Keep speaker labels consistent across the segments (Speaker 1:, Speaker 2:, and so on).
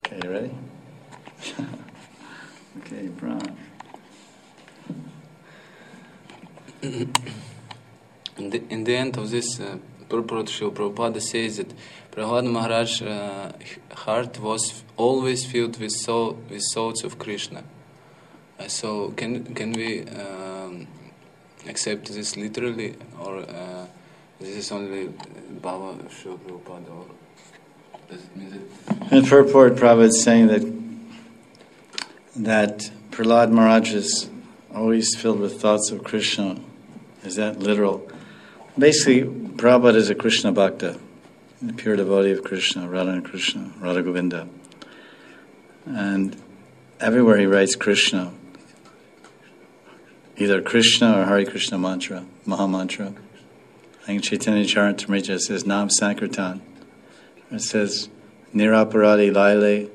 Speaker 1: Okay, you ready? Okay, Brian.
Speaker 2: In the end of this purport, Srila Prabhupada says that Prahlad Maharaj's heart was always filled with thoughts of Krishna. So can we accept this literally, or this is only Baba Srila Prabhupada, or does it mean that?
Speaker 1: In purport, Prabhupada is saying that Prahlad Maharaj is always filled with thoughts of Krishna. Is that literal? Basically, Prabhupada is a Krishna Bhakta, a pure devotee of Krishna, Radha and Krishna, Radha Govinda. And everywhere he writes Krishna, either Krishna or Hare Krishna mantra, Maha Mantra. I think Chaitanya Charitamrita says Nam Sankirtan. It says Niraparadi Laile,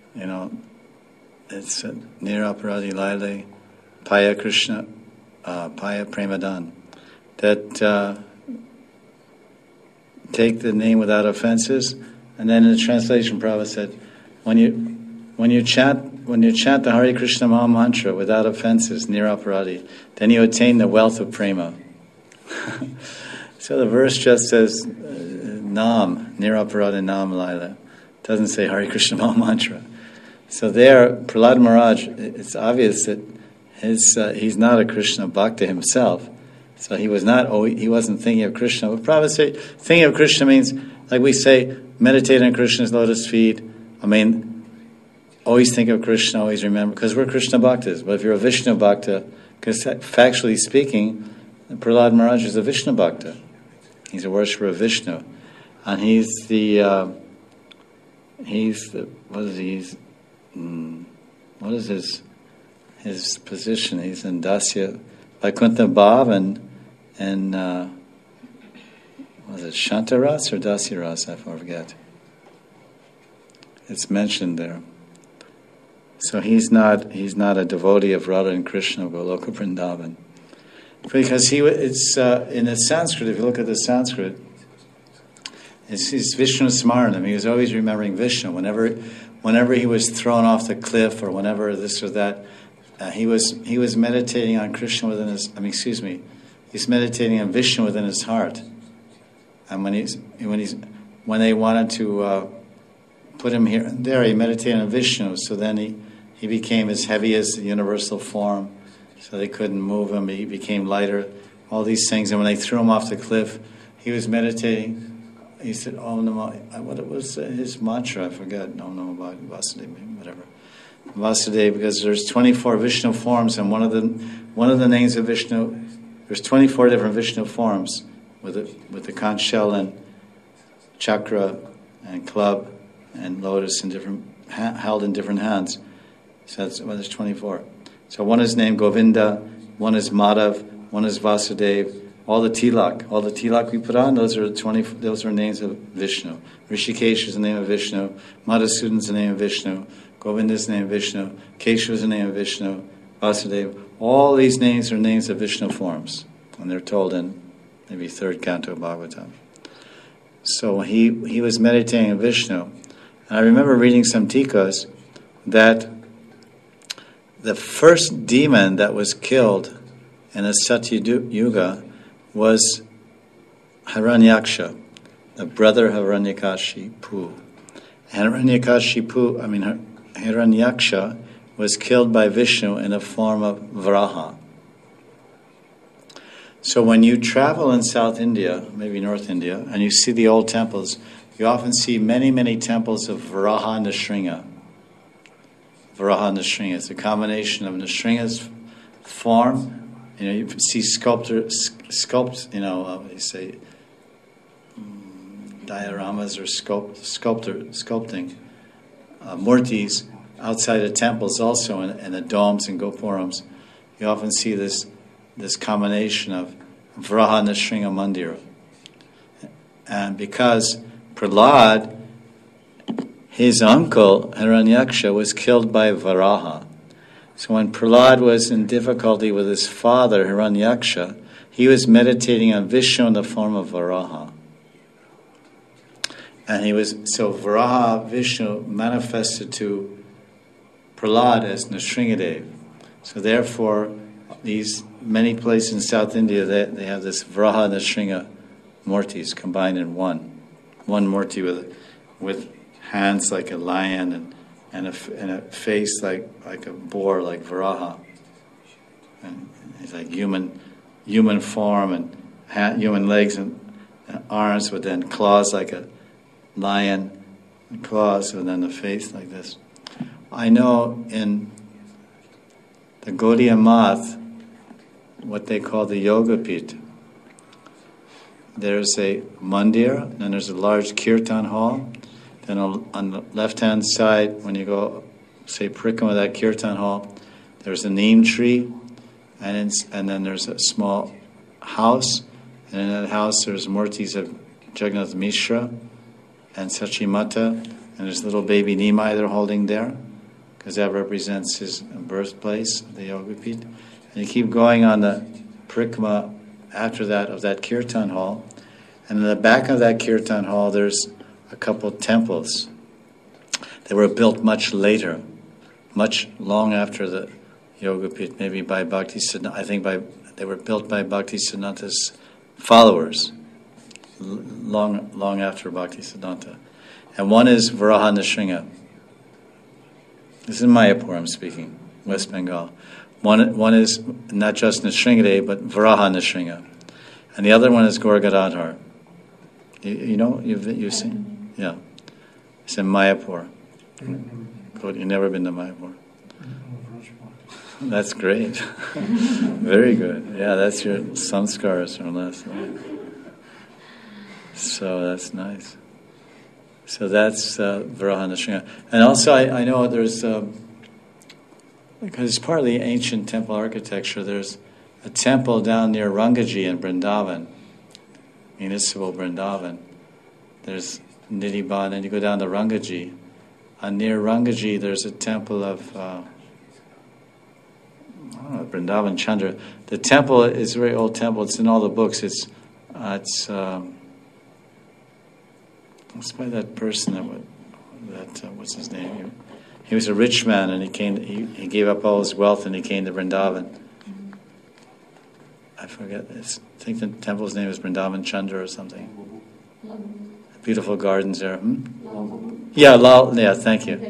Speaker 1: it's Niraparadi Laile, Paya Krishna, Paya Premadan. That take the name without offenses. And then in the translation, Prabhupada said, when you chant the Hare Krishna Maha Mantra without offenses, Niraparadi, then you attain the wealth of prema. So the verse just says Nam, Niraparadi Nam Laila. It doesn't say Hare Krishna Maha Mantra. So there, Prahlad Maharaj, it's obvious that he's not a Krishna Bhakta himself. So he wasn't thinking of Krishna. But Prabhupada say, thinking of Krishna means, like we say, meditate on Krishna's lotus feet. Always think of Krishna, always remember, because we're Krishna Bhaktas. But if you're a Vishnu Bhakta, because factually speaking, Prahlad Maharaj is a Vishnu Bhakta. He's a worshipper of Vishnu. And what is his position? He's in Dasya, Vaikuntha Bhav and was it Shantaras or Dasyaras? I forget. It's mentioned there. So he's not a devotee of Radha and Krishna of Goloka Vrindavan, because it's in the Sanskrit. If you look at the Sanskrit, it's Vishnu Smaranam. He was always remembering Vishnu. Whenever he was thrown off the cliff, or whenever this or that, he was meditating on Krishna within his. He's meditating on Vishnu within his heart. And when they wanted to put him here and there, he meditated on Vishnu. So then he became as heavy as the universal form. So they couldn't move him. He became lighter. All these things. And when they threw him off the cliff, he was meditating. He said, "Om Namo." What was his mantra? I forget. Om Namo Vasudeva, whatever. Vasudeva, because there's 24 Vishnu forms, and one of the names of Vishnu. There's 24 different Vishnu forms with the conch shell and chakra and club and lotus held in different hands. So there's 24. So one is named Govinda, one is Madhav, one is Vasudeva. All the tilak we put on, those are names of Vishnu. Rishikesh is the name of Vishnu. Madhusudan is the name of Vishnu. Govinda is the name of Vishnu. Keshu is the name of Vishnu. Vasudeva. All these names are names of Vishnu forms, and they're told in maybe 3rd canto of Bhagavatam. So he was meditating on Vishnu. And I remember reading some tikas that the first demon that was killed in the Satya Yuga was Hiranyaksha, the brother of Hiranyakashipu. Hiranyaksha was killed by Vishnu in the form of Varaha. So when you travel in South India, maybe North India, and you see the old temples, you often see many, many temples of Varaha Nrsinga. Varaha Nrsinga. It's a combination of Nrsinga's form. You see dioramas or sculpting murtis outside of temples, also in the domes and gopurams. You often see this combination of Varaha Nrsinga Mandira. And because Prahlad, his uncle Hiranyaksha, was killed by Varaha. So when Prahlad was in difficulty with his father Hiranyaksha, he was meditating on Vishnu in the form of Varaha. And so Varaha Vishnu manifested to Prahlad as Nrsingadev. So therefore, these many places in South India, they have this Varaha Nrsinga murtis combined in one murti with hands like a lion and a face like a boar, like Varaha, and it's like human form and human legs and arms, but then claws like a lion, and claws, and then the face like this. I know in the Gaudiya Math, what they call the Yoga Pit, there's a mandir, then there's a large kirtan hall. Then on the left-hand side, when you go, say, Parikama, that kirtan hall, there's a neem tree, and then there's a small house, and in that house there's murtis of Jagannath Mishra and Sachimata, and there's a little baby Nimai they're holding there, because that represents his birthplace, the Yoga Pit. And you keep going on the Parikama after that of that kirtan hall, and in the back of that kirtan hall there's a couple temples. They were built much later, much long after the Yoga Pit, maybe by Bhaktisiddhanta. I think they were built by Bhaktisiddhanta's followers, long after Bhaktisiddhanta. And one is Varaha Nrsinga. This is Mayapur I'm speaking, West Bengal. One is not just Nrsingadev, but Varaha Nrsinga. And the other one is Gaur Gadadhar. You know, you've seen? Yeah. It's in Mayapur. You've never been to Mayapur? That's great. Very good. Yeah, that's your samskaras from last night. So that's nice. So that's Varaha Nrsinga. And also I know there's, because it's part of the ancient temple architecture, there's a temple down near Rangaji in Vrindavan, municipal Vrindavan. There's Nidhiban, and you go down to Rangaji. And near Rangaji there's a temple of Vrindavan Chandra. The temple is a very old temple. It's in all the books. It's by that person what's his name? He was a rich man, and he gave up all his wealth and he came to Vrindavan. I forget. I think the temple's name is Vrindavan Chandra or something. Beautiful gardens there. Yeah, Lal. Yeah, thank you.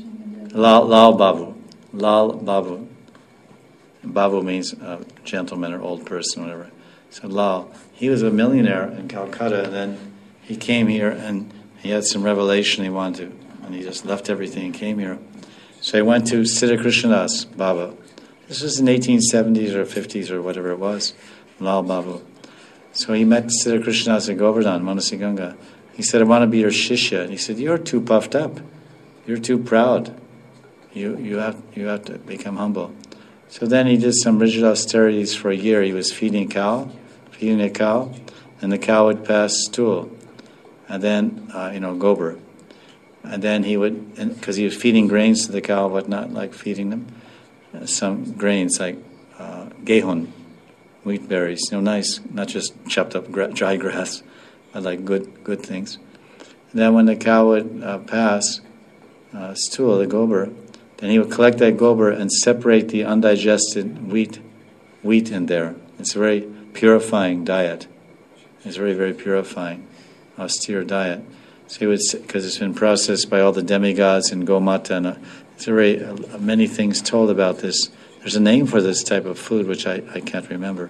Speaker 1: Lal Babu. Lal Babu. Babu means gentleman or old person, whatever. So Lal, he was a millionaire in Calcutta, and then he came here and he had some revelation he wanted to, and he just left everything and came here. So he went to Siddha Krishnadas Baba. This was in 1870s or 50s or whatever it was, Lal Babu. So he met Siddha Krishnadas in Govardhan, Manasiganga. He said, I want to be your shishya. And he said, you're too puffed up. You're too proud. You have to become humble. So then he did some rigid austerities for a year. He was feeding a cow, and the cow would pass stool, and then, gobar. And then he would, because he was feeding grains to the cow, but not like feeding them, some grains like gehun, wheat berries, nice, not just chopped up dry grass, but like good things. And then when the cow would pass stool, the gobar, then he would collect that gobar and separate the undigested wheat in there. It's a very purifying diet. It's very, very purifying, austere diet. So he would, because it's been processed by all the demigods in Gomata, and it's very many things told about this. There's a name for this type of food which I can't remember.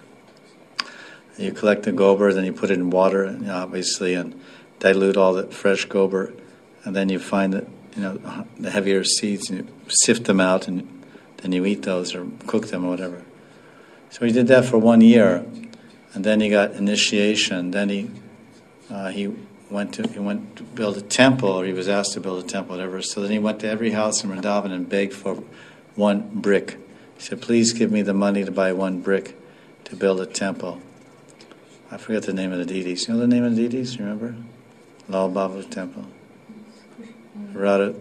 Speaker 1: You collect the gobar, then you put it in water, obviously, and dilute all the fresh gobar, and then you find that the heavier seeds, and you sift them out, and then you eat those or cook them or whatever. So he did that for 1 year, and then he got initiation. Then he went to build a temple, or he was asked to build a temple, whatever. So then he went to every house in Vrindavan and begged for 1 brick. He said, please give me the money to buy 1 brick to build a temple. I forget the name of the deities. You know the name of the deities? You remember? Lal Baba's temple. Radha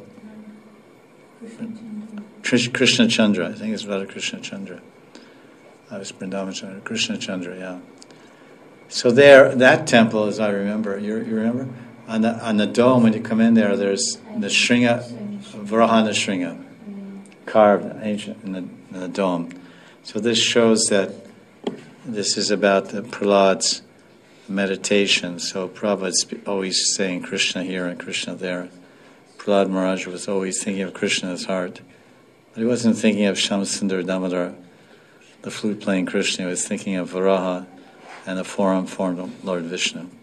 Speaker 1: Krishna Chandra. I think it's Radha Krishna Chandra. It's Vrindavan Chandra. Krishna Chandra, yeah. So there, that temple, as I remember, you remember? on the dome, when you come in there, there's the Shringa, Varaha Shringa, carved ancient in the dome. So this shows that this is about the Prahlad's meditation. So Prabhupada's always saying Krishna here and Krishna there. Prahlad Maharaj was always thinking of Krishna in his heart. But he wasn't thinking of Shamsundar Damodar, the flute-playing Krishna. He was thinking of Varaha and the four-armed form of Lord Vishnu.